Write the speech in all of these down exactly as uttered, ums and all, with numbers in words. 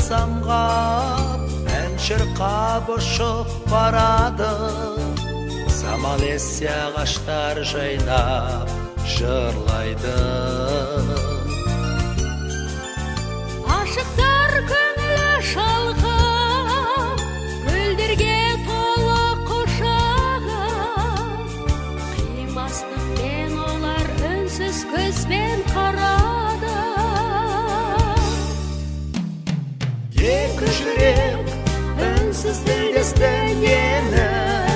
самғап, ән шырқап ұшып барады. Самал ессе ағаштар жайнап жырлайды. Ашықтар көңілі шалқып, гүлдерге толы құшағым. Қимастықпен олар үнсіз көзбен қарады. Екі жүрек үнсіз тілдесті ені,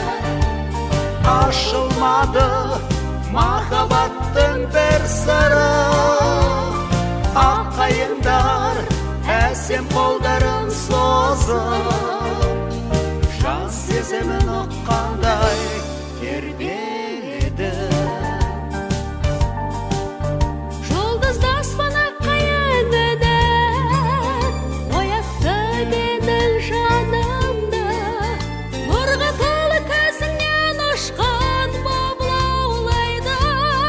ашылмады махаббаттың бір сыры. Ақ қайыңдар әсем қолдарын созып, жан сезімін ұққандай тербеледі. Жұлдызды аспан аққайыңынан оятты менің жанымды. Нұрға толы көзіңнен ұшқан боп лаулайды.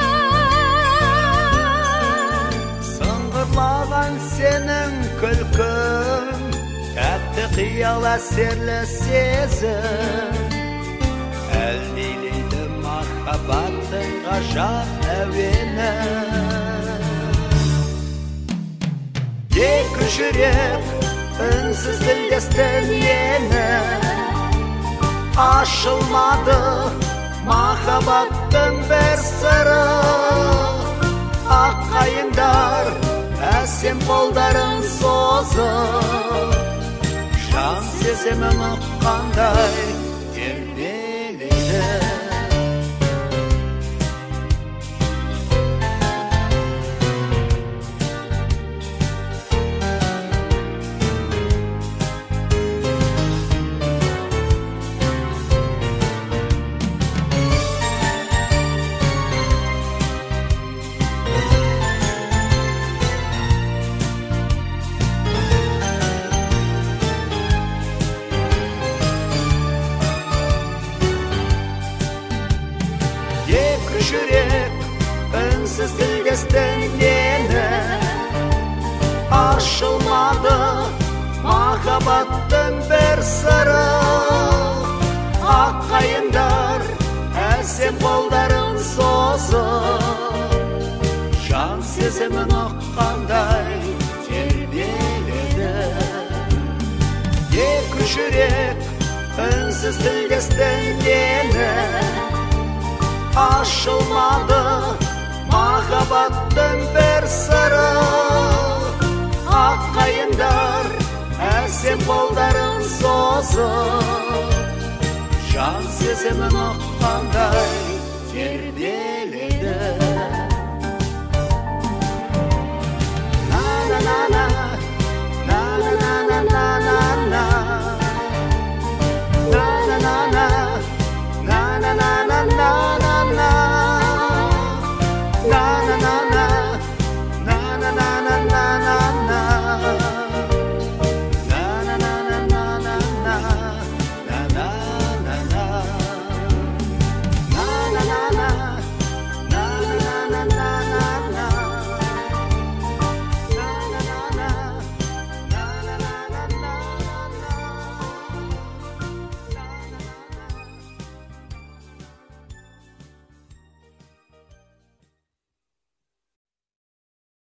Сыңғырлаған сенің күлкің, тәтті қиял әсерлі сезім, әлдилейді махаббаттың ғажап әуені. Екі жүрек үнсіз тілдесті ені, ашылмады махаббаттың бір сыры. Ақ қайыңдар әсем қолдарын созып, жан сезімін ұққандай тербеледі. Екі жүрек үнсіз тілдесті ені, ашылмады махаббаттың бір сыры. Ақ қайыңдар әсем қолдарын созып, жан сезімін ұққандай тербеледі. Екі жүрек үнсіз тілдесті ені, ашылмады махаббаттың бір сыры. Ақ қайыңдар әсем қолдарын созып, жан сезімін ұққандай тербеледі. На-на-на-на, на-на-на-на-на-на, на-на-на-на, на-на-на-на-на-на, на